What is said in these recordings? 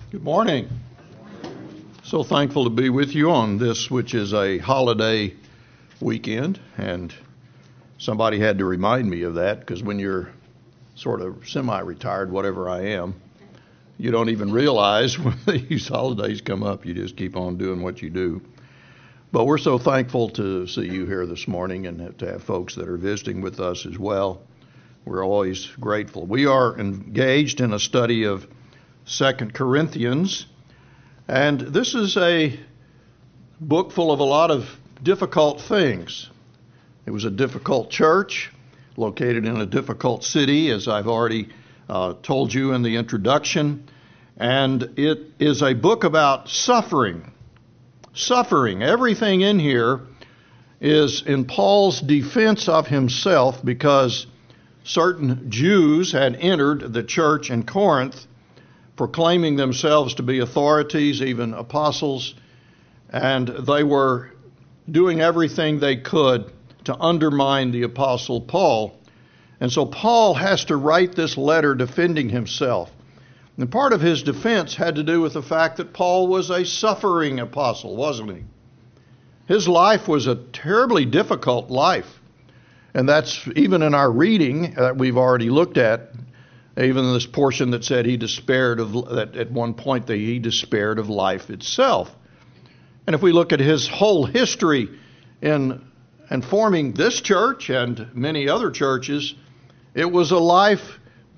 Good morning. So thankful to be with you on this, which is a holiday weekend, and somebody had to remind me of that, because when you're sort of semi-retired, whatever I am, you don't even realize when these holidays come up. You just keep on doing what you do. But we're so thankful to see you here this morning and to have folks that are visiting with us as well. We're always grateful. We are engaged in a study of 2 Corinthians, and this is a book full of a lot of difficult things. It was a difficult church located in a difficult city, as I've already told you in the introduction, and it is a book about suffering. Suffering. Everything in here is in Paul's defense of himself, because certain Jews had entered the church in Corinth proclaiming themselves to be authorities, even apostles, and they were doing everything they could to undermine the apostle Paul. And so Paul has to write this letter defending himself. And part of his defense had to do with the fact that Paul was a suffering apostle, wasn't he? His life was a terribly difficult life. And that's even in our reading that we've already looked at, even this portion that said he despaired of, that at one point that he despaired of life itself. And if we look at his whole history in forming this church and many other churches, it was a life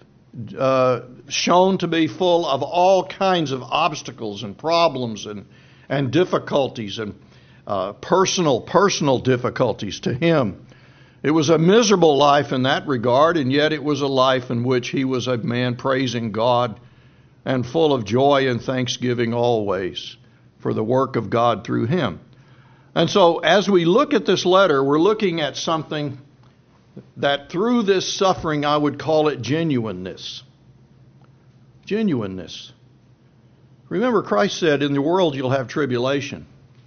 shown to be full of all kinds of obstacles and problems and difficulties and personal difficulties to him. It was a miserable life in that regard, and yet it was a life in which he was a man praising God and full of joy and thanksgiving always for the work of God through him. And so as we look at this letter, we're looking at something that through this suffering, I would call it genuineness. Genuineness. Remember, Christ said, in the world you'll have tribulation.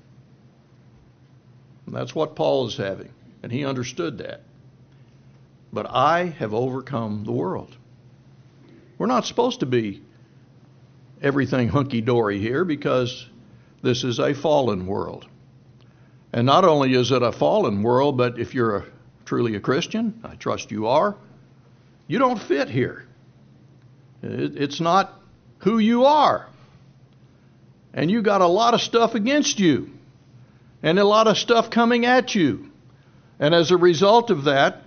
And that's what Paul is having. And he understood that. But I have overcome the world. We're not supposed to be everything hunky-dory here, because this is a fallen world. And not only is it a fallen world, but if you're truly a Christian, I trust you are, you don't fit here. It's not who you are. And you got a lot of stuff against you. And a lot of stuff coming at you. And as a result of that,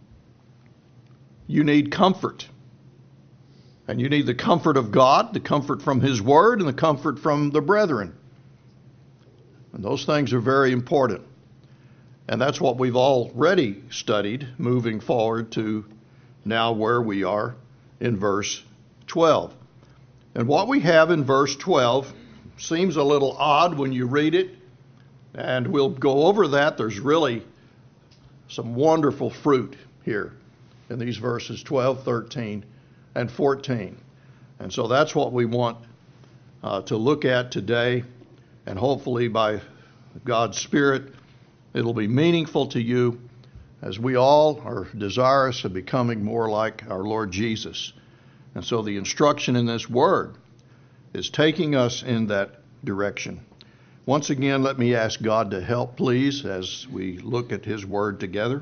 you need comfort. And you need the comfort of God, the comfort from His Word, and the comfort from the brethren. And those things are very important. And that's what we've already studied, moving forward to now where we are in verse 12. And what we have in verse 12 seems a little odd when you read it. And we'll go over that. There's really some wonderful fruit here in these verses 12, 13, and 14. And so that's what we want to look at today. And hopefully by God's Spirit, it'll be meaningful to you, as we all are desirous of becoming more like our Lord Jesus. And so the instruction in this word is taking us in that direction. Once again, let me ask God to help, please, as we look at His Word together.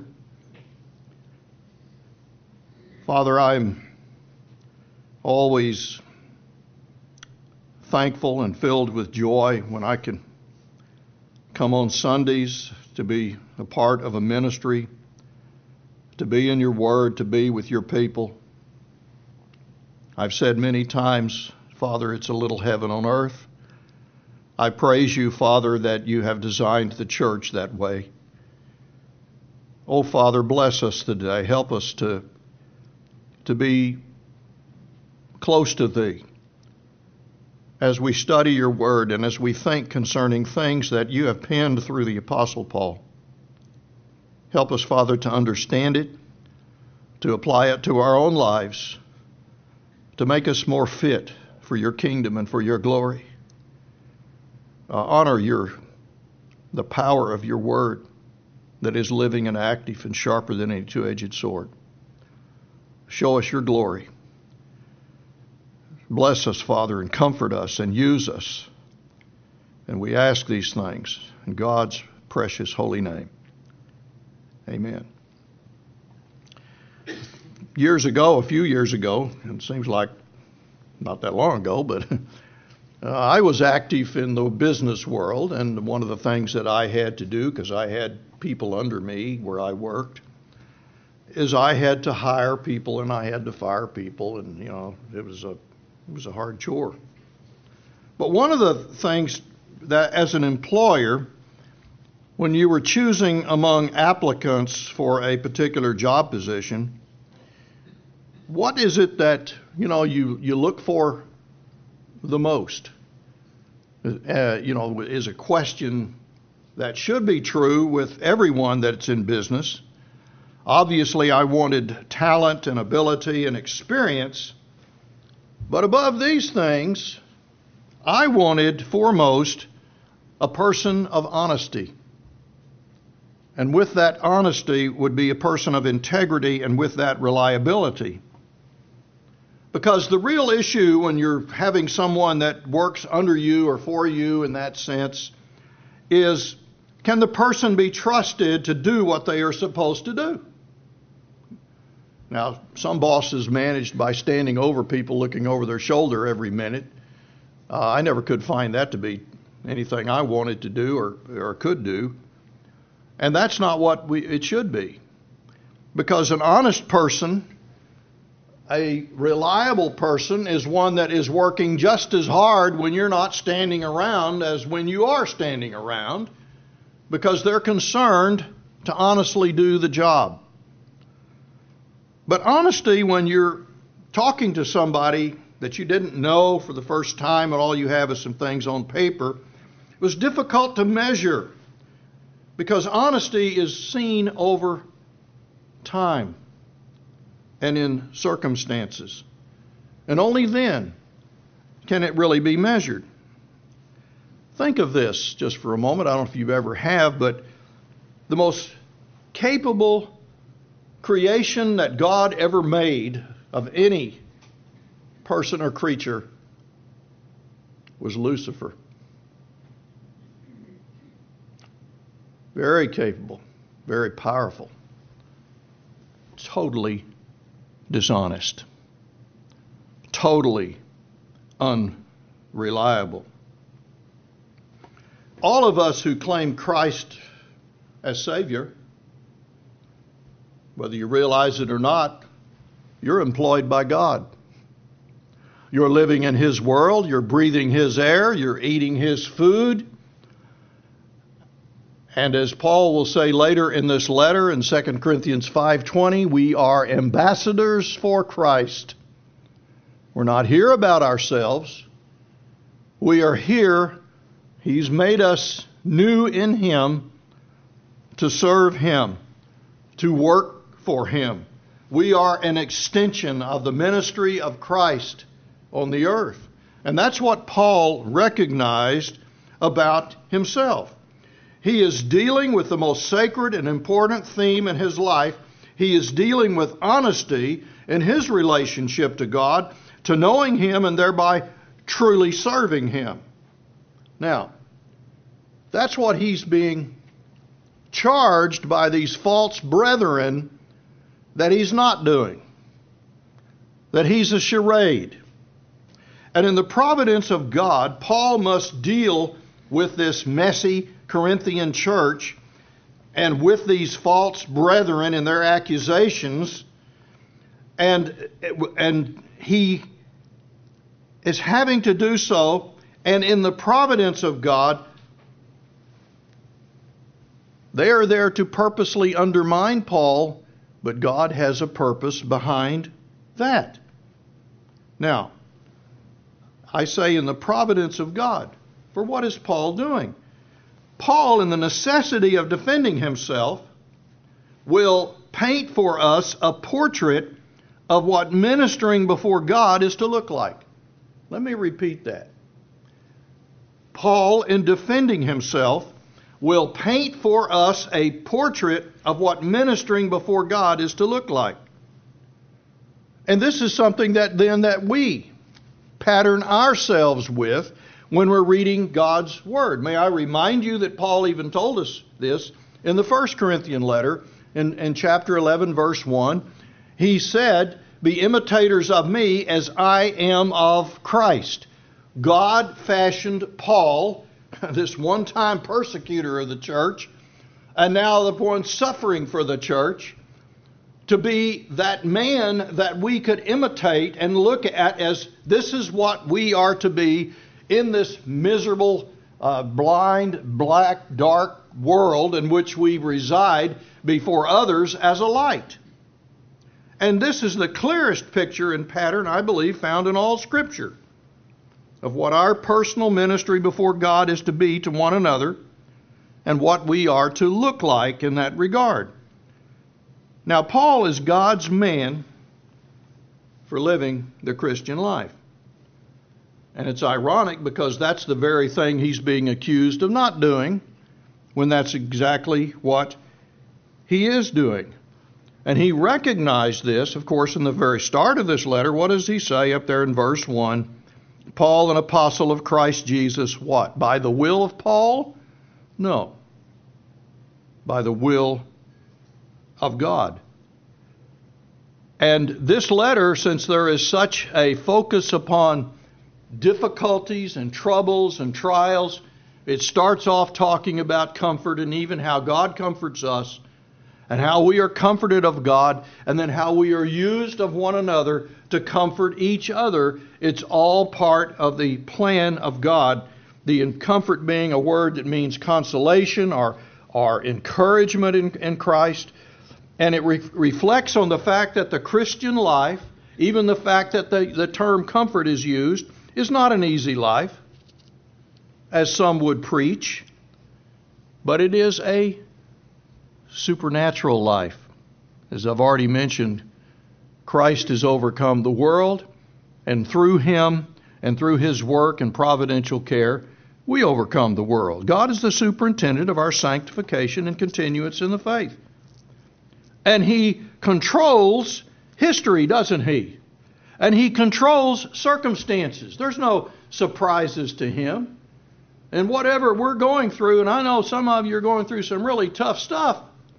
Father, I'm always thankful and filled with joy when I can come on Sundays to be a part of a ministry, to be in your Word, to be with your people. I've said many times, Father, it's a little heaven on earth. I praise you, Father, that you have designed the church that way. Oh, Father, bless us today. Help us to be close to Thee as we study your word and as we think concerning things that you have penned through the Apostle Paul. Help us, Father, to understand it, to apply it to our own lives, to make us more fit for your kingdom and for your glory. Honor the power of your word that is living and active and sharper than any two-edged sword. Show us your glory. Bless us, Father, and comfort us and use us. And we ask these things in God's precious holy name. Amen. A few years ago, and it seems like not that long ago, but I was active in the business world, and one of the things that I had to do, because I had people under me where I worked, is I had to hire people and I had to fire people, and it was a hard chore. But one of the things that as an employer, when you were choosing among applicants for a particular job position, what is it that you look for the most? Is a question that should be true with everyone that's in business. Obviously, I wanted talent and ability and experience, but above these things, I wanted foremost a person of honesty. And with that honesty would be a person of integrity, and with that reliability. Because the real issue when you're having someone that works under you or for you in that sense is, can the person be trusted to do what they are supposed to do? Now, some bosses managed by standing over people, looking over their shoulder every minute. I never could find that to be anything I wanted to do or could do. And that's not what it should be. Because an honest person, a reliable person, is one that is working just as hard when you're not standing around as when you are standing around, because they're concerned to honestly do the job. But honesty, when you're talking to somebody that you didn't know for the first time and all you have is some things on paper, was difficult to measure, because honesty is seen over time and in circumstances. And only then can it really be measured. Think of this just for a moment. I don't know if you ever have, but the most capable creation that God ever made of any person or creature was Lucifer. Very capable, very powerful, totally dishonest, totally unreliable. All of us who claim Christ as Savior, whether you realize it or not, you're employed by God. You're living in His world, you're breathing His air, you're eating His food. And as Paul will say later in this letter in 2 Corinthians 5:20, we are ambassadors for Christ. We're not here about ourselves. We are here. He's made us new in Him to serve Him, to work for Him. We are an extension of the ministry of Christ on the earth. And that's what Paul recognized about himself. He is dealing with the most sacred and important theme in his life. He is dealing with honesty in his relationship to God, to knowing Him and thereby truly serving Him. Now, that's what he's being charged by these false brethren that he's not doing. That he's a charade. And in the providence of God, Paul must deal with this messy Corinthian church and with these false brethren and their accusations, and he is having to do so, and in the providence of God, they are there to purposely undermine Paul, but God has a purpose behind that. Now, I say in the providence of God, for what is Paul doing? Paul, in the necessity of defending himself, will paint for us a portrait of what ministering before God is to look like. Let me repeat that. Paul, in defending himself, will paint for us a portrait of what ministering before God is to look like. And this is something that we pattern ourselves with when we're reading God's Word. May I remind you that Paul even told us this in the 1 Corinthian letter in chapter 11, verse 1. He said, "Be imitators of me as I am of Christ." God fashioned Paul, this one-time persecutor of the church, and now the one suffering for the church, to be that man that we could imitate and look at as this is what we are to be in this miserable, blind, black, dark world in which we reside before others as a light. And this is the clearest picture and pattern, I believe, found in all Scripture of what our personal ministry before God is to be to one another and what we are to look like in that regard. Now, Paul is God's man for living the Christian life. And it's ironic because that's the very thing he's being accused of not doing, when that's exactly what he is doing. And he recognized this, of course, in the very start of this letter. What does he say up there in verse 1? Paul, an apostle of Christ Jesus, what? By the will of Paul? No. By the will of God. And this letter, since there is such a focus upon difficulties and troubles and trials, it starts off talking about comfort and even how God comforts us and how we are comforted of God, and then how we are used of one another to comfort each other. It's all part of the plan of God. The comfort being a word that means consolation or encouragement in Christ. And it reflects on the fact that the Christian life, even the fact that the term comfort is used, is not an easy life, as some would preach, but it is a supernatural life. As I've already mentioned, Christ has overcome the world, and through Him and through His work and providential care, we overcome the world. God is the superintendent of our sanctification and continuance in the faith. And He controls history, doesn't He? And He controls circumstances. There's no surprises to Him. And whatever we're going through, and I know some of you are going through some really tough stuff,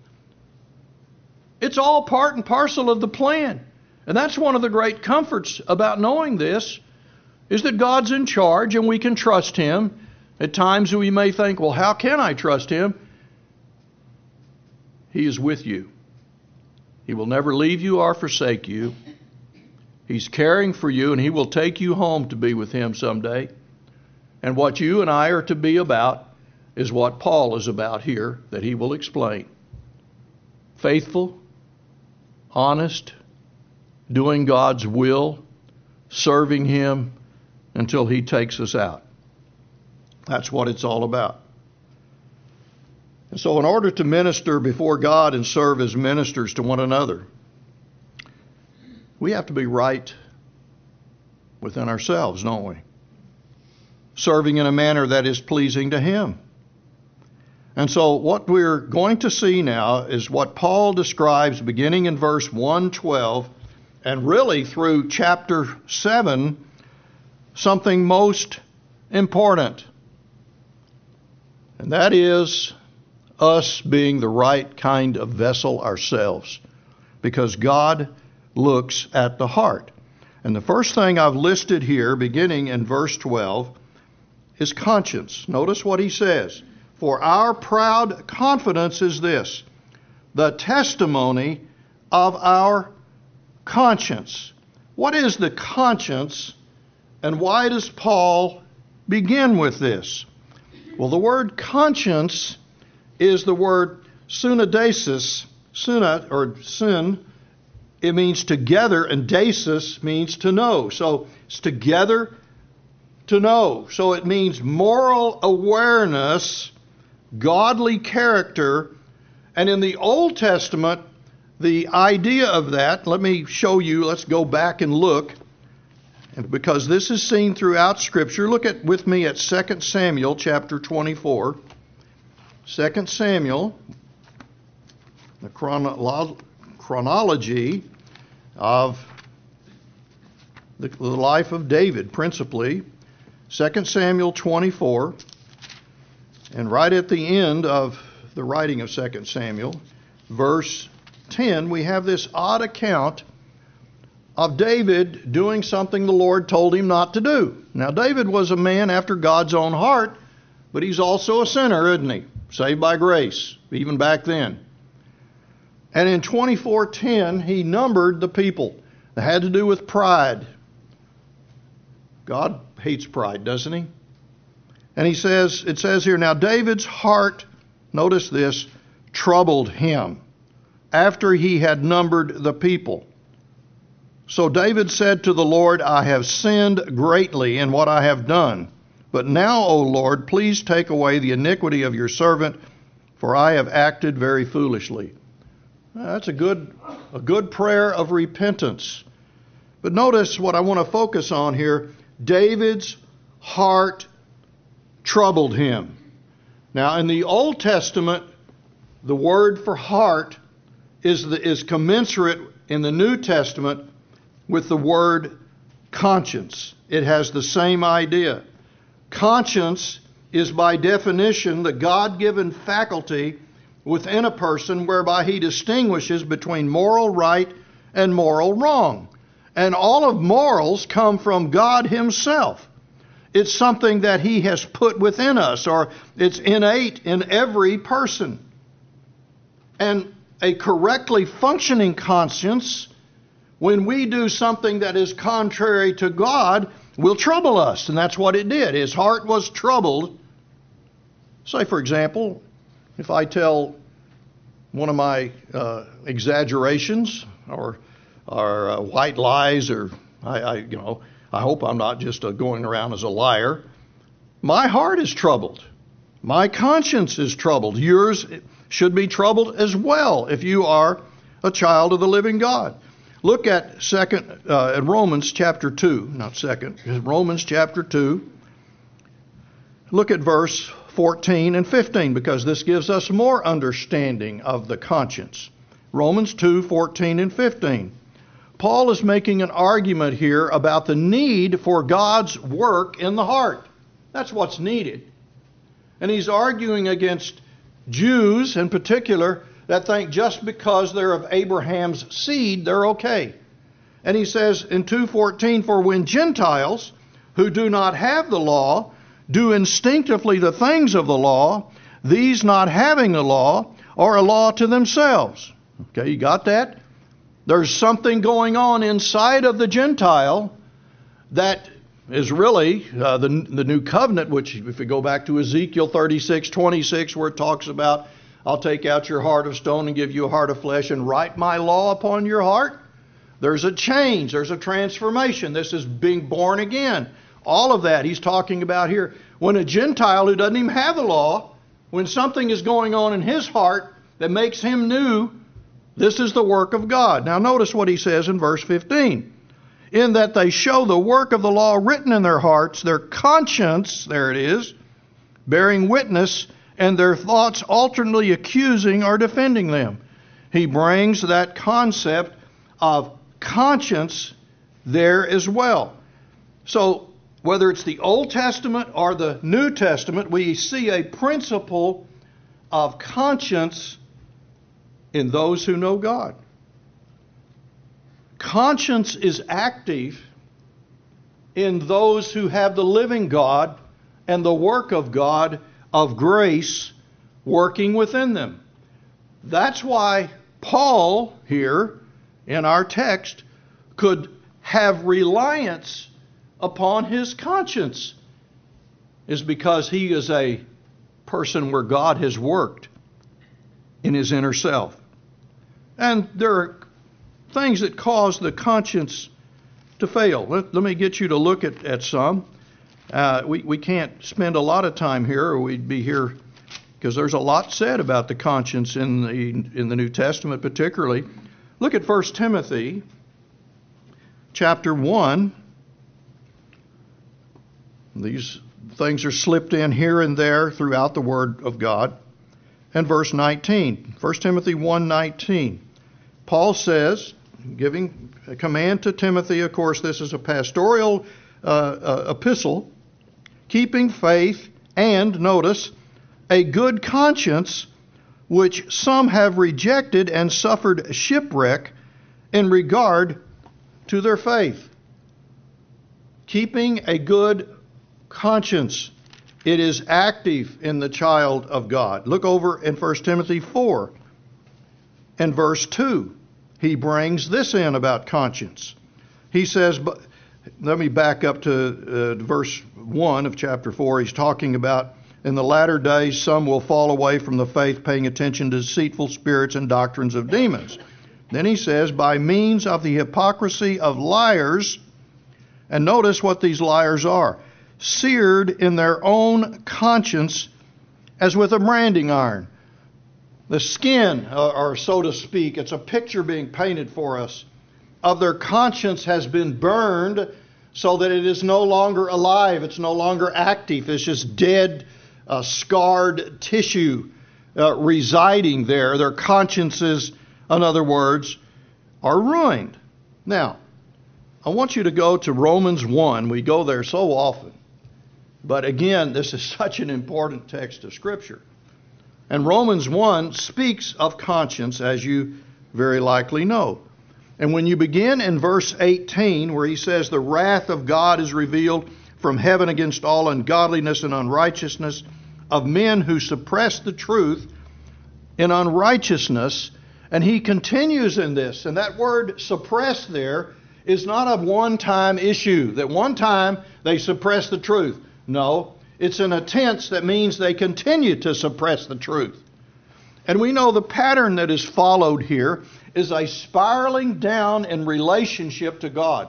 it's all part and parcel of the plan. And that's one of the great comforts about knowing this, is that God's in charge and we can trust Him. At times we may think, well, how can I trust Him? He is with you. He will never leave you or forsake you. He's caring for you, and He will take you home to be with Him someday. And what you and I are to be about is what Paul is about here, that he will explain. Faithful, honest, doing God's will, serving Him until He takes us out. That's what it's all about. And so in order to minister before God and serve as ministers to one another, we have to be right within ourselves, don't we? Serving in a manner that is pleasing to Him. And so what we're going to see now is what Paul describes beginning in verse 1:12 and really through chapter 7, something most important. And that is us being the right kind of vessel ourselves, because God looks at the heart. And the first thing I've listed here, beginning in verse 12, is conscience. Notice what he says. For our proud confidence is this, the testimony of our conscience. What is the conscience, and why does Paul begin with this? Well, the word conscience is the word synodesis. Suna, or sun, it means together, and desis means to know. So it's together to know. So it means moral awareness, godly character. And in the Old Testament, the idea of that, let me show you, let's go back and look, because this is seen throughout Scripture. Look with me at 2 Samuel chapter 24. 2 Samuel, the chronology of the life of David principally. 2 Samuel 24, and right at the end of the writing of 2 Samuel, verse 10, we have this odd account of David doing something the Lord told him not to do. Now, David was a man after God's own heart, but he's also a sinner, isn't he? Saved by grace, even back then. And in 24:10, he numbered the people. It had to do with pride. God hates pride, doesn't he? And it says here, now David's heart, notice this, troubled him after he had numbered the people. So David said to the Lord, I have sinned greatly in what I have done. But now, O Lord, please take away the iniquity of your servant, for I have acted very foolishly. That's a good prayer of repentance. But notice what I want to focus on here. David's heart troubled him. Now, in the Old Testament, the word for heart is commensurate in the New Testament with the word conscience. It has the same idea. Conscience is by definition the God-given faculty within a person whereby he distinguishes between moral right and moral wrong. And all of morals come from God himself. It's something that he has put within us, or it's innate in every person. And a correctly functioning conscience, when we do something that is contrary to God, will trouble us. And that's what it did. His heart was troubled. Say, for example, if I tell one of my exaggerations or white lies, or I hope I'm not just going around as a liar, my heart is troubled. My conscience is troubled. Yours should be troubled as well if you are a child of the living God. Look at Romans chapter 2, Romans chapter 2. Look at verse 14 and 15, because this gives us more understanding of the conscience. Romans 2, 14 and 15. Paul is making an argument here about the need for God's work in the heart. That's what's needed. And he's arguing against Jews in particular that think just because they're of Abraham's seed, they're okay. And he says in 2:14, for when Gentiles who do not have the law do instinctively the things of the law, these not having the law are a law to themselves. Okay, you got that? There's something going on inside of the Gentile that is really the new covenant, which if we go back to Ezekiel 36:26, where it talks about, I'll take out your heart of stone and give you a heart of flesh and write my law upon your heart. There's a change. There's a transformation. This is being born again. All of that he's talking about here. When a Gentile who doesn't even have the law, when something is going on in his heart that makes him new, this is the work of God. Now notice what he says in verse 15. In that they show the work of the law written in their hearts, their conscience, there it is, bearing witness, and their thoughts alternately accusing or defending them. He brings that concept of conscience there as well. So whether it's the Old Testament or the New Testament, we see a principle of conscience in those who know God. Conscience is active in those who have the living God and the work of God of grace working within them. That's why Paul here in our text could have reliance upon his conscience, is because he is a person where God has worked in his inner self. And there are things that cause the conscience to fail. Let me get you to look at some. We can't spend a lot of time here, or we'd be here, because there's a lot said about the conscience in the New Testament particularly. Look at 1 Timothy chapter 1. These things are slipped in here and there throughout the Word of God. And verse 19. 1 Timothy 1:19. Paul says, giving a command to Timothy. Of course, this is a pastoral epistle. Keeping faith and, notice, a good conscience, which some have rejected and suffered shipwreck in regard to their faith. Keeping a good conscience. It is active in the child of God. Look over in 1 Timothy 4 and verse 2. He brings this in about conscience. He says, let me back up to verse 1 of chapter 4. He's talking about, in the latter days, some will fall away from the faith, paying attention to deceitful spirits and doctrines of demons. Then he says, by means of the hypocrisy of liars, and notice what these liars are, seared in their own conscience as with a branding iron. The skin, or so to speak, it's a picture being painted for us, of their conscience has been burned so that it is no longer alive, it's no longer active, it's just dead, scarred tissue residing there. Their consciences, in other words, are ruined. Now, I want you to go to Romans 1. We go there so often. But again, this is such an important text of Scripture. And Romans 1 speaks of conscience, as you very likely know. And when you begin in verse 18, where he says, the wrath of God is revealed from heaven against all ungodliness and unrighteousness of men who suppress the truth in unrighteousness. And he continues in this. And that word suppress there is not a one-time issue, that one time they suppress the truth. No, it's in a tense that means they continue to suppress the truth. And we know the pattern that is followed here is a spiraling down in relationship to God.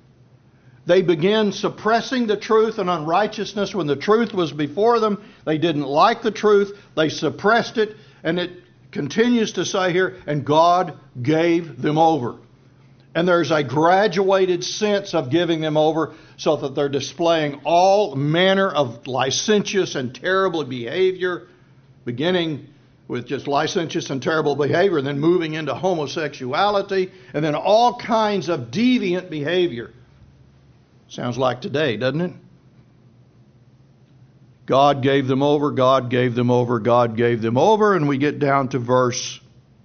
They begin suppressing the truth and unrighteousness when the truth was before them. They didn't like the truth. They suppressed it. And it continues to say here, and God gave them over. And there's a graduated sense of giving them over so that they're displaying all manner of licentious and terrible behavior, beginning with just licentious and terrible behavior, and then moving into homosexuality, and then all kinds of deviant behavior. Sounds like today, doesn't it? God gave them over, God gave them over, God gave them over, and we get down to verse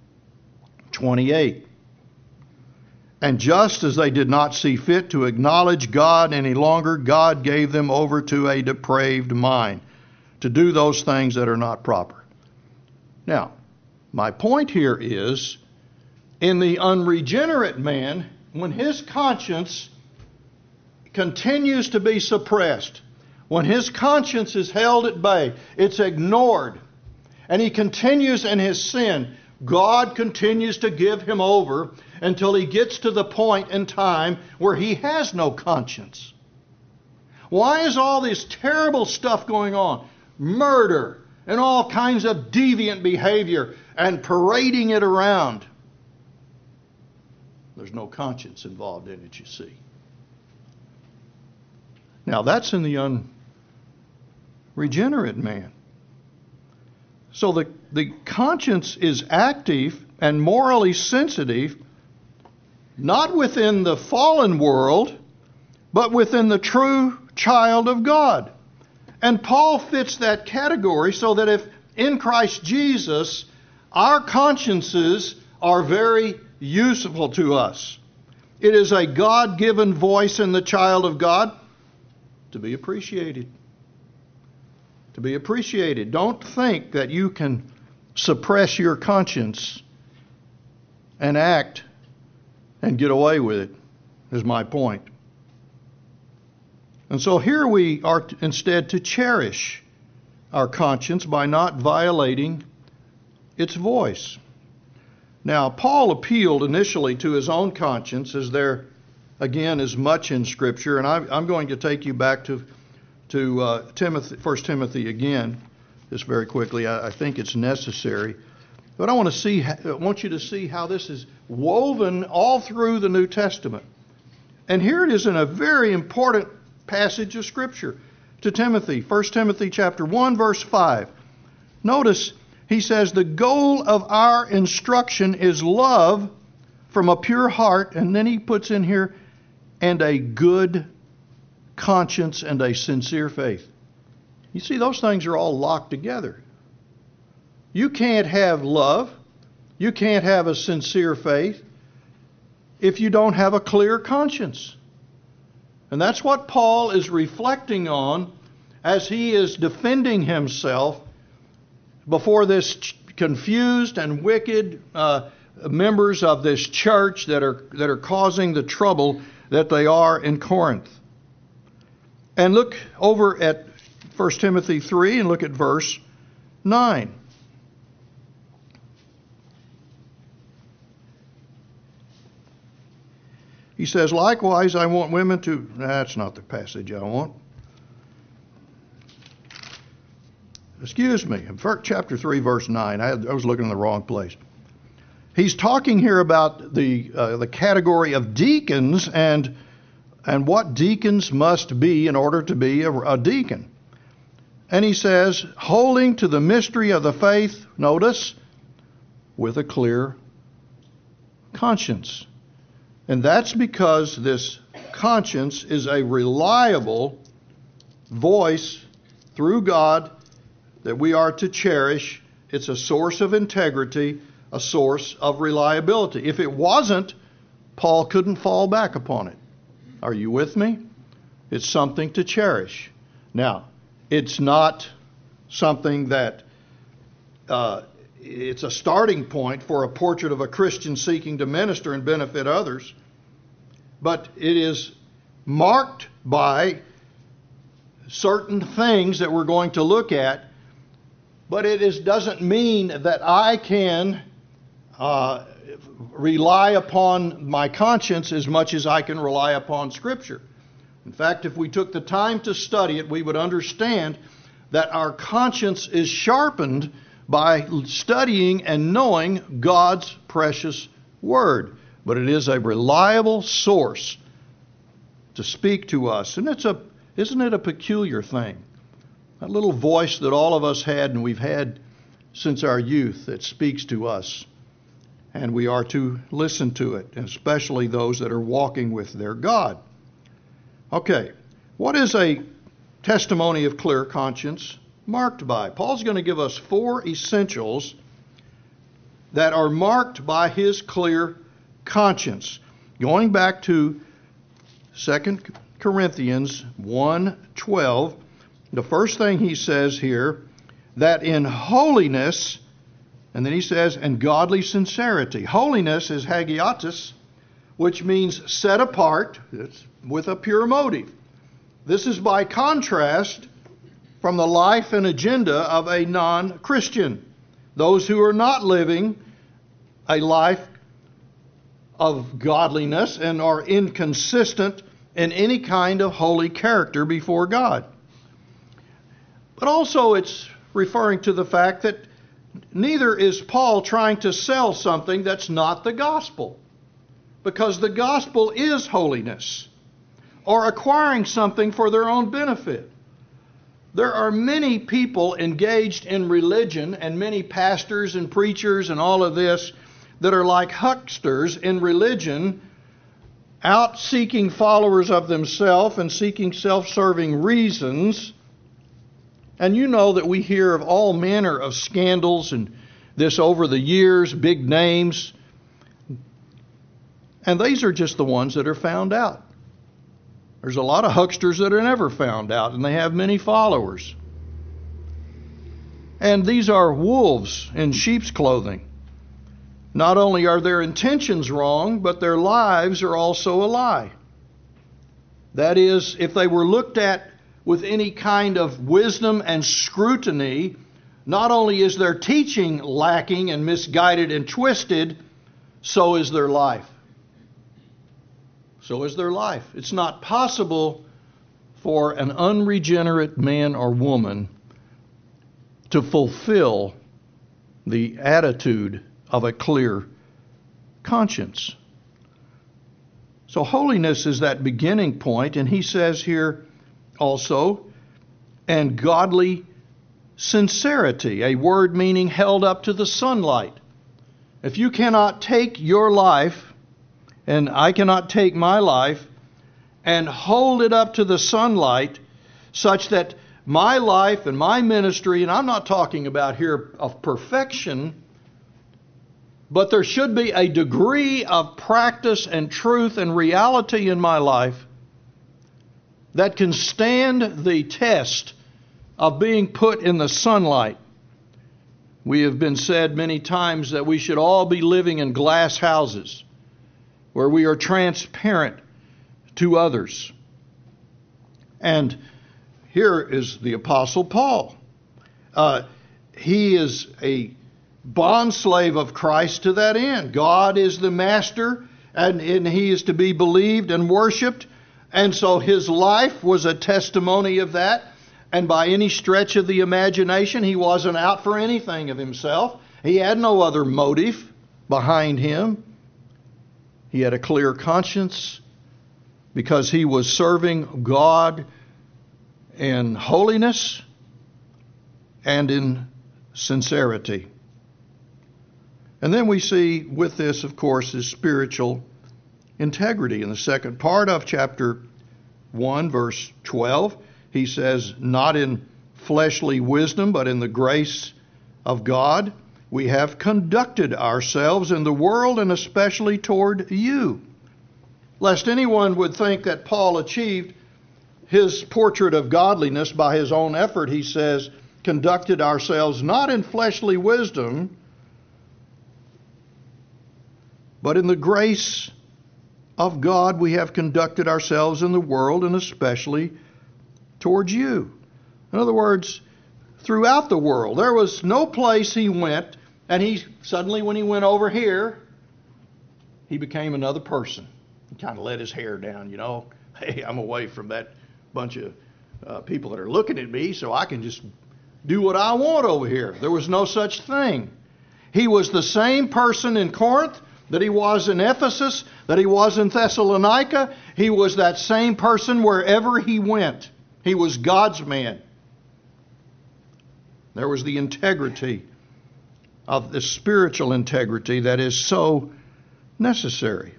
28. And just as they did not see fit to acknowledge God any longer, God gave them over to a depraved mind to do those things that are not proper. Now, my point here is, in the unregenerate man, when his conscience continues to be suppressed, when his conscience is held at bay, it's ignored, and he continues in his sin, God continues to give him over until he gets to the point in time where he has no conscience. Why is all this terrible stuff going on? Murder and all kinds of deviant behavior and parading it around. There's no conscience involved in it, you see. Now that's in the unregenerate man. So the conscience is active and morally sensitive, not within the fallen world, but within the true child of God. And Paul fits that category so that if in Christ Jesus, our consciences are very useful to us. It is a God-given voice in the child of God to be appreciated. To be appreciated. Don't think that you can suppress your conscience and act and get away with it, is my point. And so here we are instead to cherish our conscience by not violating its voice. Now, Paul appealed initially to his own conscience, as there, again, is much in Scripture. And I'm going to take you back to Timothy, 1 Timothy again, just very quickly. I think it's necessary. But I want you to see how this is woven all through the New Testament. And here it is in a very important passage of Scripture to Timothy. 1 Timothy chapter 1, verse 5. Notice, he says, the goal of our instruction is love from a pure heart, and then he puts in here, and a good conscience and a sincere faith. You see, those things are all locked together. You can't have love, you can't have a sincere faith if you don't have a clear conscience. And that's what Paul is reflecting on as he is defending himself before this confused and wicked members of this church that are causing the trouble that they are in Corinth. And look over at 1 Timothy 3 and look at verse 9. He says, likewise, I want women to... That's not the passage I want. Excuse me. Chapter 3, verse 9. I was looking in the wrong place. He's talking here about the category of deacons and what deacons must be in order to be a deacon. And he says, holding to the mystery of the faith, notice, with a clear conscience. And that's because this conscience is a reliable voice through God that we are to cherish. It's a source of integrity, a source of reliability. If it wasn't, Paul couldn't fall back upon it. Are you with me? It's something to cherish. Now, it's not something that it's a starting point for a portrait of a Christian seeking to minister and benefit others, but it is marked by certain things that we're going to look at, but it doesn't mean that I can rely upon my conscience as much as I can rely upon Scripture. In fact, if we took the time to study it, we would understand that our conscience is sharpened by studying and knowing God's precious Word. But it is a reliable source to speak to us. And isn't it a peculiar thing? That little voice that all of us had and we've had since our youth that speaks to us. And we are to listen to it, especially those that are walking with their God. Okay, what is a testimony of clear conscience marked by? Paul's going to give us 4 essentials that are marked by his clear conscience. Going back to 2 Corinthians 1:12, the first thing he says here, that in holiness, and then he says, and godly sincerity. Holiness is hagiatos, which means set apart. It's with a pure motive. This is by contrast from the life and agenda of a non-Christian. Those who are not living a life of godliness and are inconsistent in any kind of holy character before God. But also it's referring to the fact that neither is Paul trying to sell something that's not the gospel. Because the gospel is holiness, or acquiring something for their own benefit. There are many people engaged in religion, and many pastors and preachers and all of this, that are like hucksters in religion, out seeking followers of themselves and seeking self-serving reasons. And you know that we hear of all manner of scandals and this over the years, big names. And these are just the ones that are found out. There's a lot of hucksters that are never found out, and they have many followers. And these are wolves in sheep's clothing. Not only are their intentions wrong, but their lives are also a lie. That is, if they were looked at with any kind of wisdom and scrutiny, not only is their teaching lacking and misguided and twisted, so is their life. So is their life. It's not possible for an unregenerate man or woman to fulfill the attitude of a clear conscience. So holiness is that beginning point, and he says here also, and godly sincerity, a word meaning held up to the sunlight. If you cannot take your life And I cannot take my life and hold it up to the sunlight such that my life and my ministry, and I'm not talking about here of perfection, but there should be a degree of practice and truth and reality in my life that can stand the test of being put in the sunlight. We have been said many times that we should all be living in glass houses where we are transparent to others. And here is the Apostle Paul. He is a bondslave of Christ to that end. God is the master, and he is to be believed and worshiped. And so his life was a testimony of that. And by any stretch of the imagination, he wasn't out for anything of himself. He had no other motive behind him. He had a clear conscience because he was serving God in holiness and in sincerity. And then we see with this, of course, his spiritual integrity. In the second part of chapter 1, verse 12, he says, not in fleshly wisdom, but in the grace of God, we have conducted ourselves in the world and especially toward you. Lest anyone would think that Paul achieved his portrait of godliness by his own effort, he says, conducted ourselves not in fleshly wisdom, but in the grace of God we have conducted ourselves in the world and especially towards you. In other words, throughout the world, there was no place he went, and he suddenly, when he went over here, he became another person. He kind of let his hair down, Hey, I'm away from that bunch of people that are looking at me, so I can just do what I want over here. There was no such thing. He was the same person in Corinth that he was in Ephesus, that he was in Thessalonica. He was that same person wherever he went. He was God's man. There was the integrity of the spiritual integrity that is so necessary.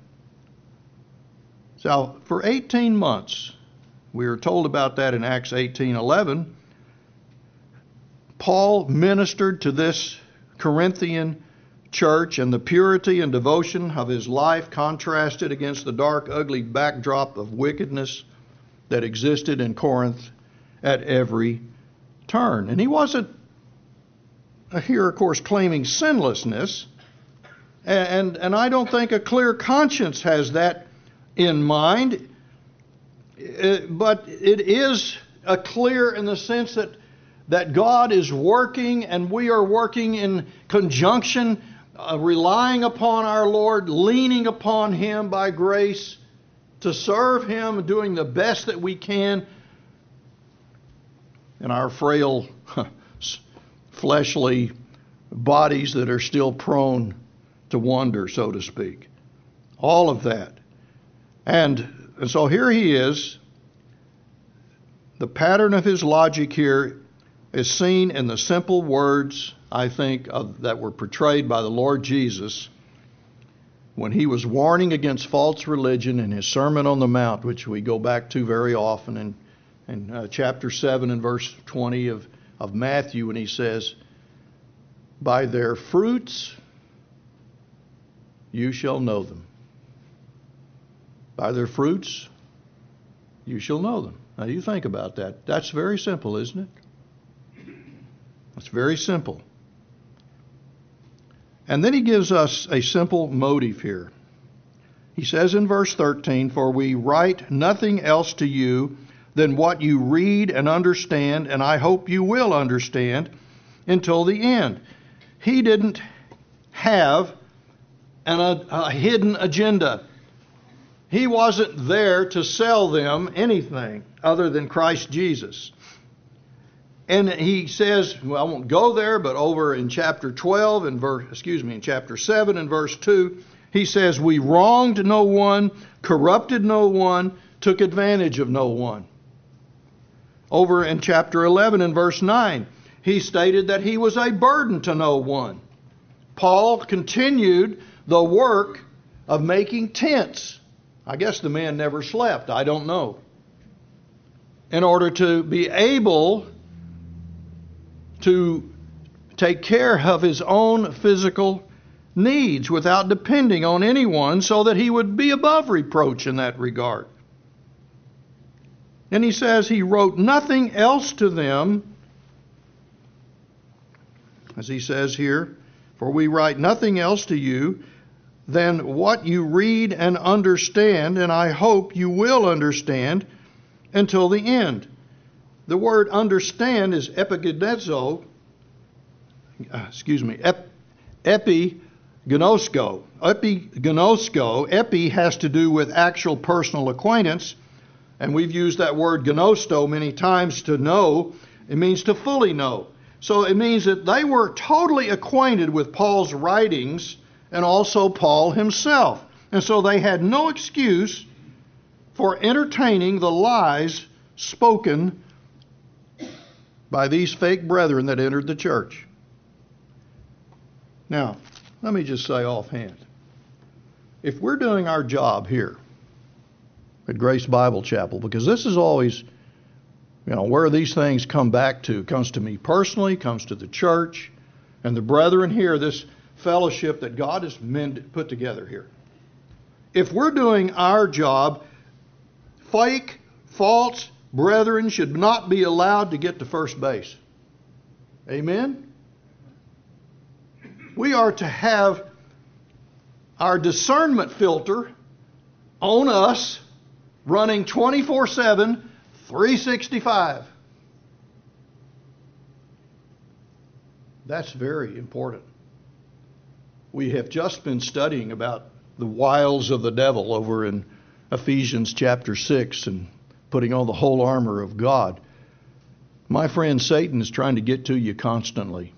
So for 18 months, we are told about that in Acts 18:11, Paul ministered to this Corinthian church, and the purity and devotion of his life contrasted against the dark, ugly backdrop of wickedness that existed in Corinth at every turn. And he wasn't here, of course, claiming sinlessness, and I don't think a clear conscience has that in mind, but it is a clear in the sense that God is working and we are working in conjunction, relying upon our Lord, leaning upon Him by grace to serve Him, doing the best that we can in our frail, fleshly bodies that are still prone to wander, so to speak. All of that. And so here he is. The pattern of his logic here is seen in the simple words, I think, that were portrayed by the Lord Jesus when he was warning against false religion in his Sermon on the Mount, which we go back to very often in chapter 7 and verse 20 of Matthew, when he says, "By their fruits you shall know them." By their fruits you shall know them. Now you think about that. That's very simple, isn't it? It's very simple. And then he gives us a simple motive here. He says in verse 13, "For we write nothing else to you than what you read and understand, and I hope you will understand until the end." He didn't have a hidden agenda. He wasn't there to sell them anything other than Christ Jesus. And he says, well, I won't go there, but over in chapter 12 and in chapter 7 and verse 2, he says, "We wronged no one, corrupted no one, took advantage of no one." Over in chapter 11 and verse 9, he stated that he was a burden to no one. Paul continued the work of making tents. I guess the man never slept. I don't know. In order to be able to take care of his own physical needs without depending on anyone, so that he would be above reproach in that regard. And he says he wrote nothing else to them, as he says here, for we write nothing else to you than what you read and understand, and I hope you will understand until the end. The word understand is epigenosko. Epigenosko. Epi has to do with actual personal acquaintance, and we've used that word gnosto many times to know. It means to fully know. So it means that they were totally acquainted with Paul's writings and also Paul himself. And so they had no excuse for entertaining the lies spoken by these fake brethren that entered the church. Now, let me just say offhand, if we're doing our job here at Grace Bible Chapel, because this is always, where these things come back to, comes to me personally, comes to the church, and the brethren here, this fellowship that God has put together here. If we're doing our job, fake, false brethren should not be allowed to get to first base. Amen? We are to have our discernment filter on us, running 24/7, 365. That's very important. We have just been studying about the wiles of the devil over in Ephesians chapter 6 and putting on the whole armor of God. My friend, Satan is trying to get to you constantly.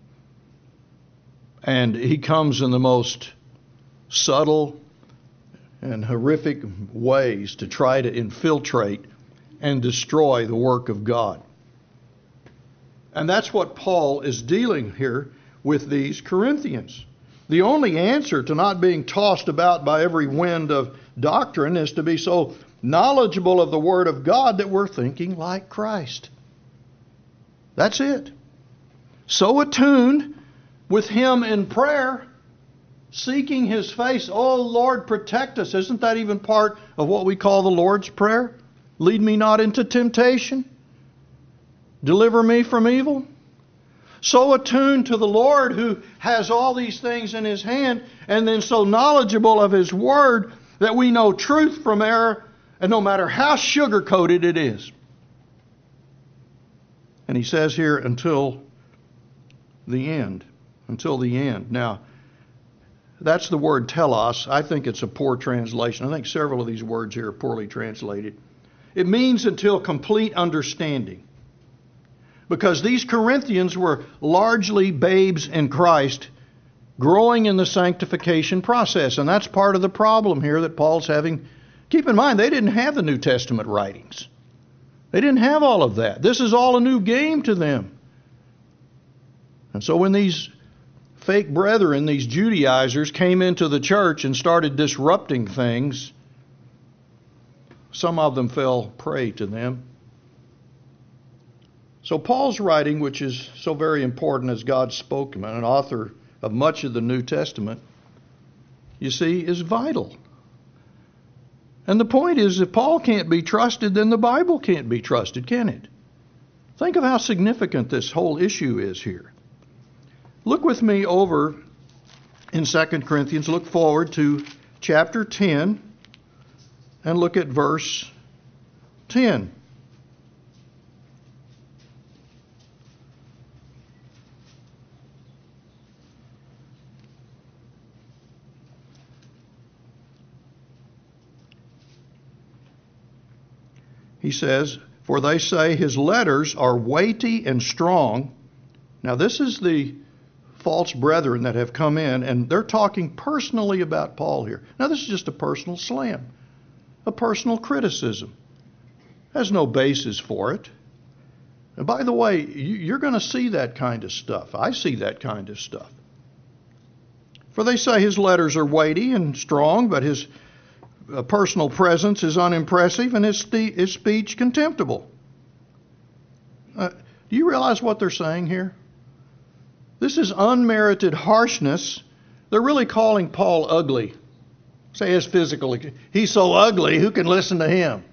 And he comes in the most subtle and horrific ways to try to infiltrate and destroy the work of God. And that's what Paul is dealing here with these Corinthians. The only answer to not being tossed about by every wind of doctrine is to be so knowledgeable of the Word of God that we're thinking like Christ. That's it. So attuned with Him in prayer, seeking His face. Oh, Lord, protect us. Isn't that even part of what we call the Lord's Prayer? Lead me not into temptation. Deliver me from evil. So attuned to the Lord who has all these things in His hand, and then so knowledgeable of His Word that we know truth from error, and no matter how sugar-coated it is. And he says here, until the end. Until the end. Now, that's the word telos. I think it's a poor translation. I think several of these words here are poorly translated. It means until complete understanding. Because these Corinthians were largely babes in Christ, growing in the sanctification process. And that's part of the problem here that Paul's having. Keep in mind, they didn't have the New Testament writings. They didn't have all of that. This is all a new game to them. And so when these fake brethren, these Judaizers, came into the church and started disrupting things, some of them fell prey to them. So Paul's writing, which is so very important as God's spokesman, an author of much of the New Testament, you see, is vital. And the point is, if Paul can't be trusted, then the Bible can't be trusted, can it? Think of how significant this whole issue is here. Look with me over in 2 Corinthians. Look forward to chapter 10 and look at verse 10. He says, for they say his letters are weighty and strong. Now this is the false brethren that have come in, and they're talking personally about Paul here. Now this is just a personal slam, a personal criticism. There's no basis for it. And by the way, you're going to see that kind of stuff. I see that kind of stuff. For they say his letters are weighty and strong, but his personal presence is unimpressive and his speech contemptible. Do you realize what they're saying here? This is unmerited harshness. They're really calling Paul ugly. Say his physical. He's so ugly, who can listen to him?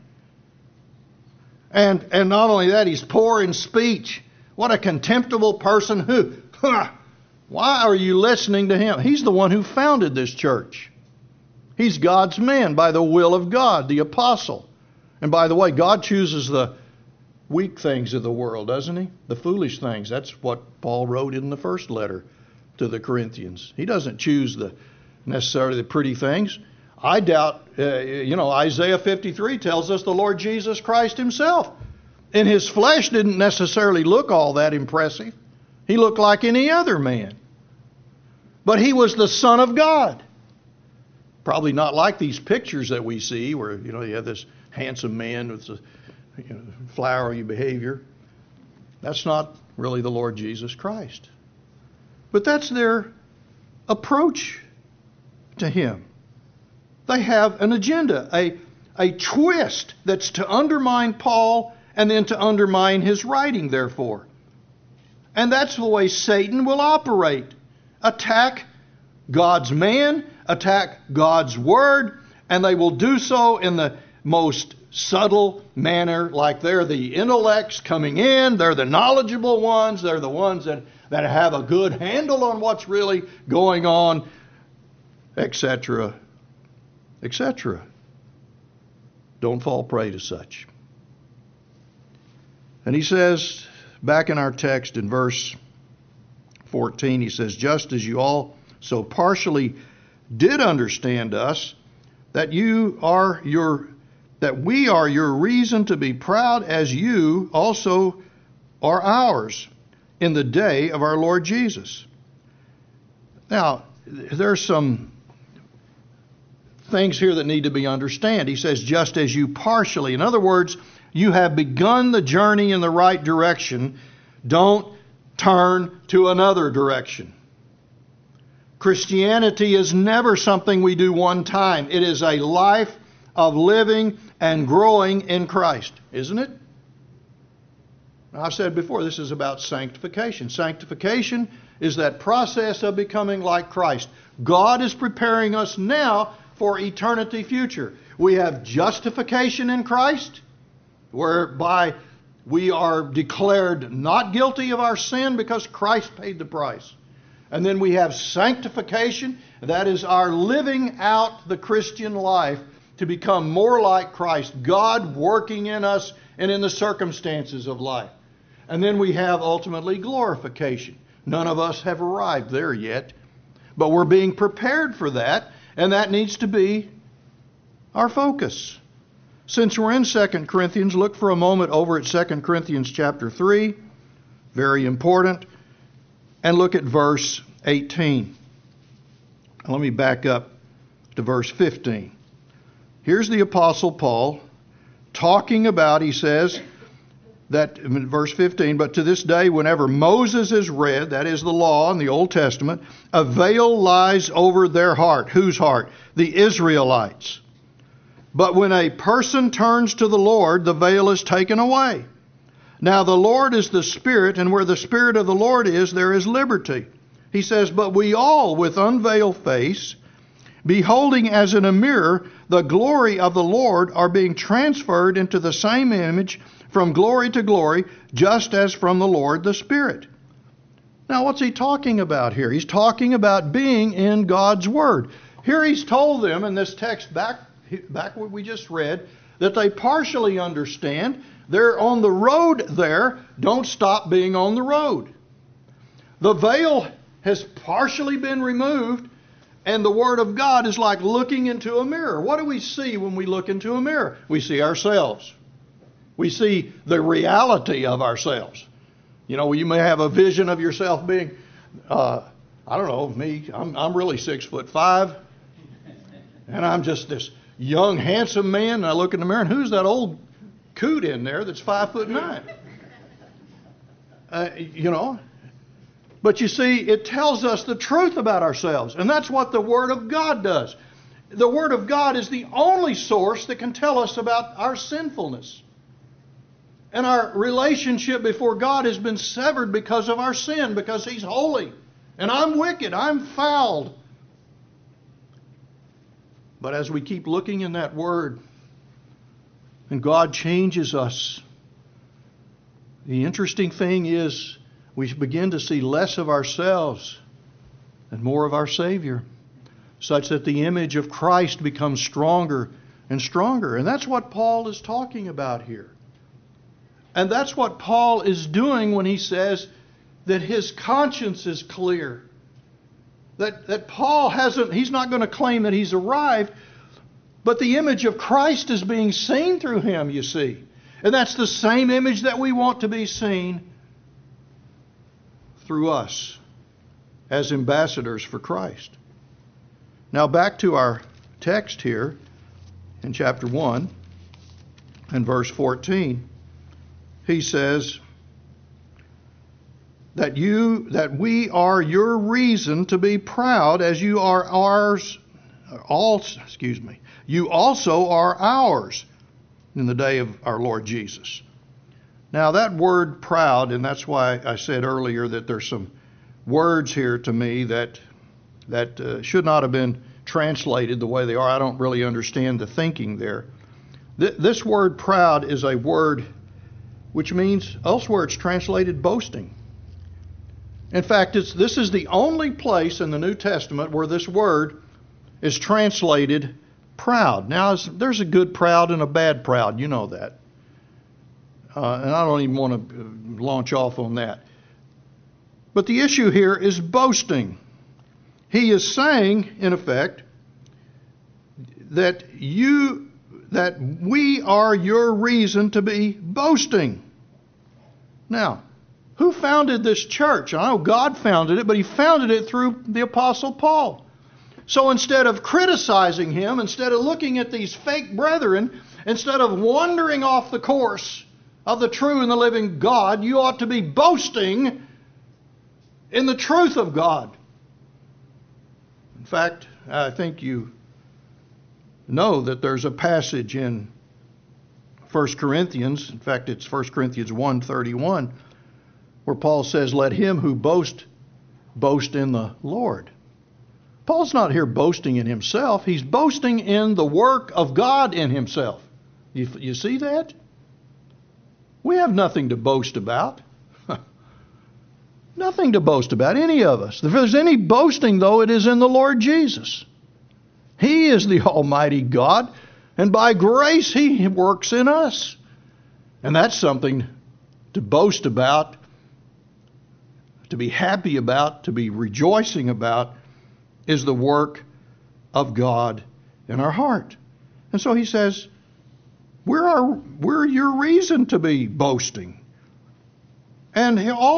And not only that, he's poor in speech. What a contemptible person. Who? Why are you listening to him? He's the one who founded this church. He's God's man by the will of God, the apostle. And by the way, God chooses the weak things of the world, doesn't he? The foolish things. That's what Paul wrote in the first letter to the Corinthians. He doesn't choose necessarily the pretty things. I doubt, Isaiah 53 tells us the Lord Jesus Christ himself in his flesh didn't necessarily look all that impressive. He looked like any other man. But he was the Son of God. Probably not like these pictures that we see where, you have this handsome man with a flowery behavior. That's not really the Lord Jesus Christ. But that's their approach to him. They have an agenda, a twist that's to undermine Paul and then to undermine his writing, therefore. And that's the way Satan will operate. Attack God's man, attack God's word, and they will do so in the most subtle manner, like they're the intellects coming in, they're the knowledgeable ones, they're the ones that have a good handle on what's really going on, etc., etc. Don't fall prey to such. And he says, back in our text in verse 14, he says, just as you all so partially did understand us, that we are your reason to be proud, as you also are ours in the day of our Lord Jesus. Now, there's some things here that need to be understood. He says, just as you partially. In other words, you have begun the journey in the right direction. Don't turn to another direction. Christianity is never something we do one time. It is a life of living and growing in Christ, isn't it? I've said before, this is about sanctification. Sanctification is that process of becoming like Christ. God is preparing us now for eternity future. We have justification in Christ, whereby we are declared not guilty of our sin because Christ paid the price. And then we have sanctification. That is our living out the Christian life to become more like Christ. God working in us and in the circumstances of life. And then we have ultimately glorification. None of us have arrived there yet. But we're being prepared for that. And that needs to be our focus. Since we're in 2 Corinthians, look for a moment over at 2 Corinthians chapter 3. Very important. And look at verse 18. Let me back up to verse 15. Here's the Apostle Paul talking about, he says, that in verse 15, but to this day, whenever Moses is read, that is the law in the Old Testament, a veil lies over their heart. Whose heart? The Israelites. But when a person turns to the Lord, the veil is taken away. Now the Lord is the Spirit, and where the Spirit of the Lord is, there is liberty. He says, but we all, with unveiled face, beholding as in a mirror the glory of the Lord, are being transferred into the same image from glory to glory, just as from the Lord the Spirit. Now what's he talking about here? He's talking about being in God's Word. Here he's told them in this text back what we just read, that they partially understand. They're on the road there. Don't stop being on the road. The veil has partially been removed, and the Word of God is like looking into a mirror. What do we see when we look into a mirror? We see ourselves. We see the reality of ourselves. You may have a vision of yourself being, I don't know, me. I'm really 6'5", and I'm just this young, handsome man. And I look in the mirror, and who's that old coot in there that's 5'9"? But you see, it tells us the truth about ourselves. And that's what the Word of God does. The Word of God is the only source that can tell us about our sinfulness. And our relationship before God has been severed because of our sin, because He's holy. And I'm wicked, I'm fouled. But as we keep looking in that Word, and God changes us, the interesting thing is we begin to see less of ourselves and more of our Savior, such that the image of Christ becomes stronger and stronger. And that's what Paul is talking about here. And that's what Paul is doing when he says that his conscience is clear. That Paul he's not going to claim that he's arrived, but the image of Christ is being seen through him, you see. And that's the same image that we want to be seen through us as ambassadors for Christ. Now back to our text here in chapter 1 and verse 14. He says that we are your reason to be proud, as you are ours. You also are ours in the day of our Lord Jesus. Now that word proud, and that's why I said earlier that there's some words here to me that should not have been translated the way they are. I don't really understand the thinking there. This word proud is a word which means elsewhere it's translated boasting. In fact, this is the only place in the New Testament where this word is translated proud. Now, there's a good proud and a bad proud. You know that. And I don't even want to launch off on that. But the issue here is boasting. He is saying, in effect, that we are your reason to be boasting. Now, who founded this church? I know God founded it, but He founded it through the Apostle Paul. So instead of criticizing him, instead of looking at these fake brethren, instead of wandering off the course of the true and the living God, you ought to be boasting in the truth of God. In fact, I think you know that there's a passage in 1 Corinthians, in fact it's 1 Corinthians 1:31, where Paul says, let him who boast in the Lord. Paul's not here boasting in himself. He's boasting in the work of God in himself. You see that? We have nothing to boast about. Nothing to boast about, any of us. If there's any boasting, though, it is in the Lord Jesus. He is the Almighty God, and by grace He works in us. And that's something to boast about, to be happy about, to be rejoicing about, is the work of God in our heart. And so he says, we're your reason to be boasting. And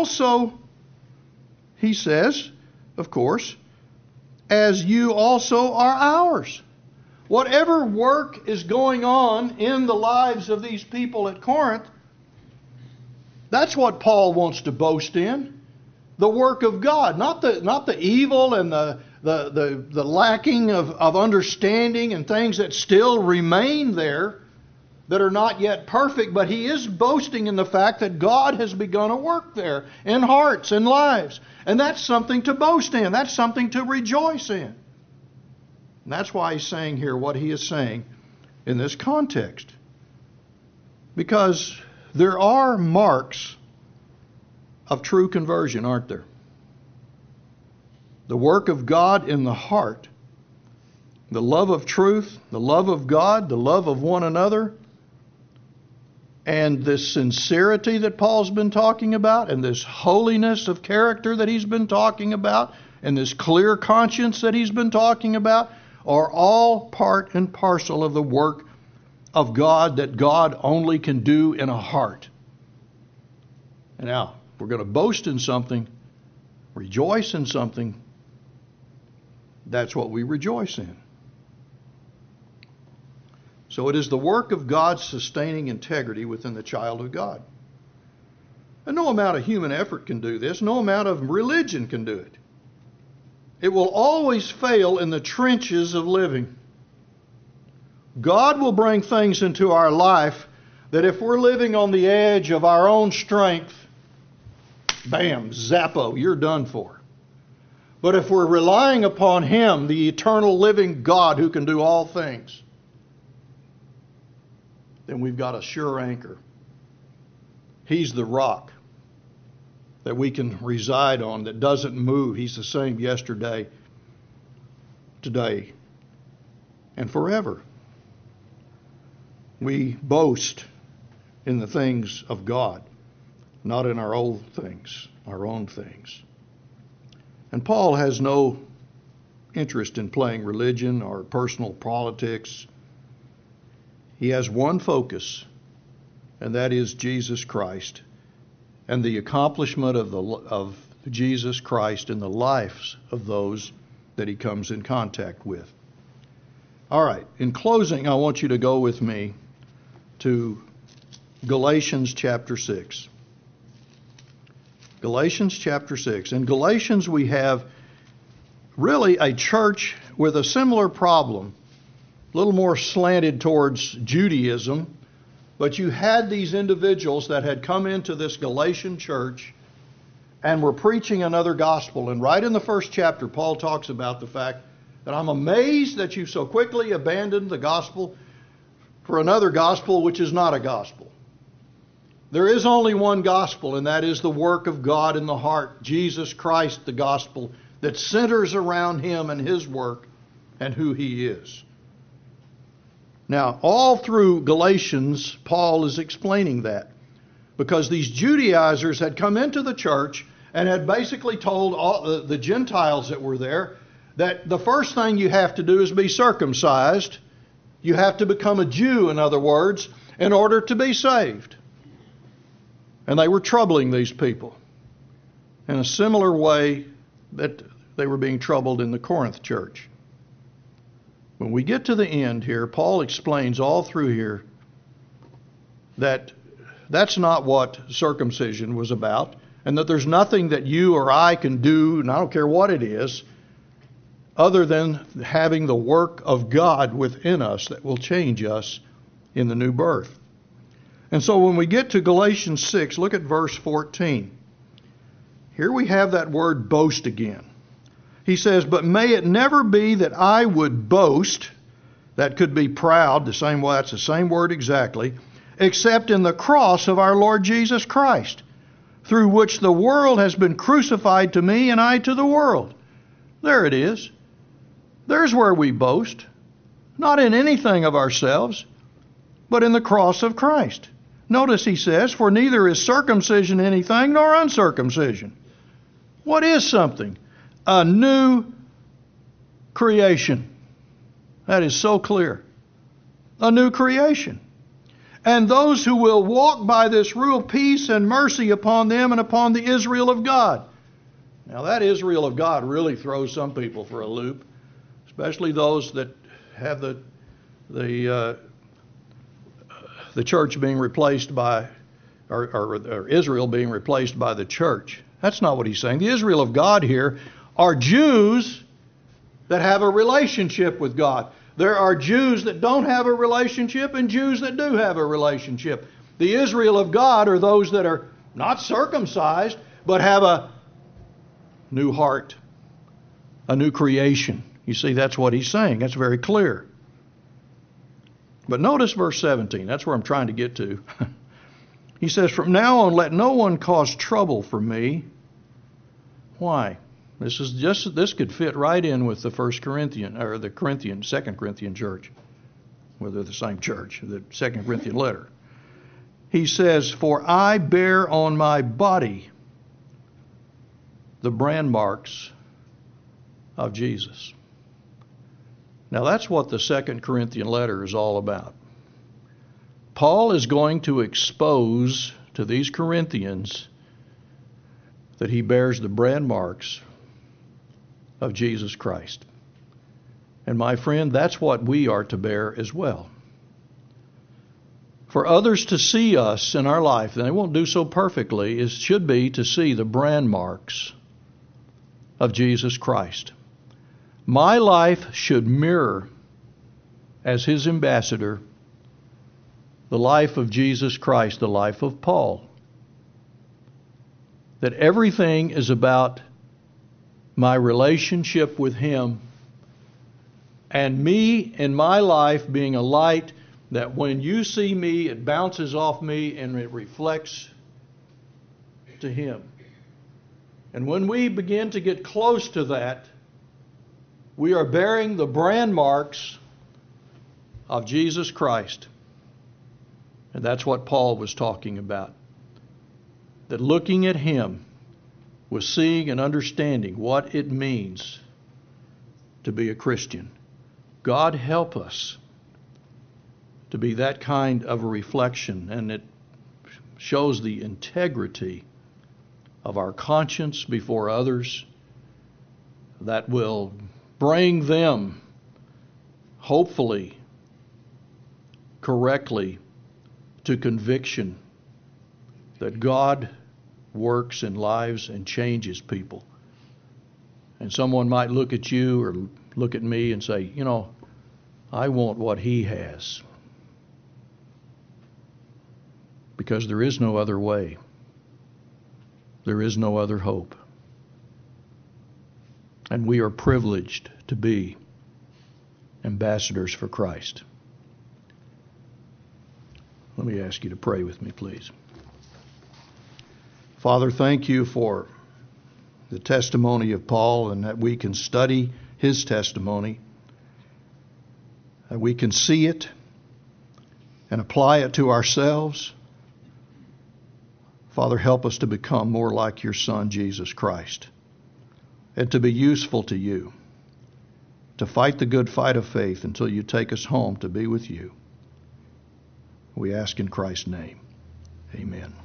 he says, of course, as you also are ours. Whatever work is going on in the lives of these people at Corinth, that's what Paul wants to boast in. The work of God, not the evil and the lacking of understanding and things that still remain there that are not yet perfect, but he is boasting in the fact that God has begun a work there in hearts and lives. And that's something to boast in. That's something to rejoice in. And that's why he's saying here what he is saying in this context. Because there are marks of true conversion, aren't there? The work of God in the heart, the love of truth, the love of God, the love of one another, and this sincerity that Paul's been talking about, and this holiness of character that he's been talking about, and this clear conscience that he's been talking about, are all part and parcel of the work of God that God only can do in a heart. And now, if we're going to boast in something, rejoice in something, that's what we rejoice in. So it is the work of God's sustaining integrity within the child of God. And no amount of human effort can do this. No amount of religion can do it. It will always fail in the trenches of living. God will bring things into our life that if we're living on the edge of our own strength, bam, zappo, you're done for. But if we're relying upon Him, the eternal living God who can do all things, then we've got a sure anchor. He's the rock that we can reside on that doesn't move. He's the same yesterday, today, and forever. We boast in the things of God, not in our old things, our own things. And Paul has no interest in playing religion or personal politics. He has one focus, and that is Jesus Christ and the accomplishment of Jesus Christ in the lives of those that he comes in contact with. All right, in closing, I want you to go with me to Galatians chapter 6. Galatians chapter 6. In Galatians, we have really a church with a similar problem, a little more slanted towards Judaism. But you had these individuals that had come into this Galatian church and were preaching another gospel. And right in the first chapter, Paul talks about the fact that I'm amazed that you so quickly abandoned the gospel for another gospel which is not a gospel. There is only one gospel, and that is the work of God in the heart, Jesus Christ, the gospel that centers around Him and His work and who He is. Now, all through Galatians, Paul is explaining that because these Judaizers had come into the church and had basically told all the Gentiles that were there that the first thing you have to do is be circumcised. You have to become a Jew, in other words, in order to be saved. And they were troubling these people in a similar way that they were being troubled in the Corinth church. When we get to the end here, Paul explains all through here that that's not what circumcision was about, and that there's nothing that you or I can do, and I don't care what it is, other than having the work of God within us that will change us in the new birth. And so when we get to Galatians 6, look at verse 14. Here we have that word boast again. He says, but may it never be that I would boast, that could be proud, that's the same word exactly, except in the cross of our Lord Jesus Christ, through which the world has been crucified to me and I to the world. There it is. There's where we boast, not in anything of ourselves, but in the cross of Christ. Notice he says, for neither is circumcision anything nor uncircumcision. What is something? A new creation. That is so clear. A new creation. And those who will walk by this rule, peace and mercy upon them and upon the Israel of God. Now that Israel of God really throws some people for a loop, especially those that have the church being replaced by, or Israel being replaced by the church. That's not what he's saying. The Israel of God here are Jews that have a relationship with God. There are Jews that don't have a relationship and Jews that do have a relationship. The Israel of God are those that are not circumcised, but have a new heart, a new creation. You see, that's what he's saying. That's very clear. But notice verse 17. That's where I'm trying to get to. He says, from now on, let no one cause trouble for me. Why? This could fit right in with the Second Corinthian church. Well, they're the same church, the 2 Corinthian letter. He says, for I bear on my body the brand marks of Jesus. Now that's what the 2 Corinthian letter is all about. Paul is going to expose to these Corinthians that he bears the brand marks of Jesus Christ. And my friend, that's what we are to bear as well. for others to see us in our life, and they won't do so perfectly, it should be to see the brand marks of Jesus Christ. My life should mirror, as his ambassador, the life of Jesus Christ, the life of Paul. That everything is about my relationship with him and me in my life being a light that when you see me, it bounces off me and it reflects to him. And when we begin to get close to that, we are bearing the brand marks of Jesus Christ. And that's what Paul was talking about. That looking at him was seeing and understanding what it means to be a Christian. God help us to be that kind of a reflection, and it shows the integrity of our conscience before others that will bring them, hopefully, correctly, to conviction that God works in lives and changes people. And someone might look at you or look at me and say, you know, I want what he has. Because there is no other way. There is no other hope. And we are privileged to be ambassadors for Christ. Let me ask you to pray with me, please. Father, thank you for the testimony of Paul, and that we can study his testimony, that we can see it and apply it to ourselves. Father, help us to become more like your Son, Jesus Christ, and to be useful to you, to fight the good fight of faith until you take us home to be with you. We ask in Christ's name. Amen.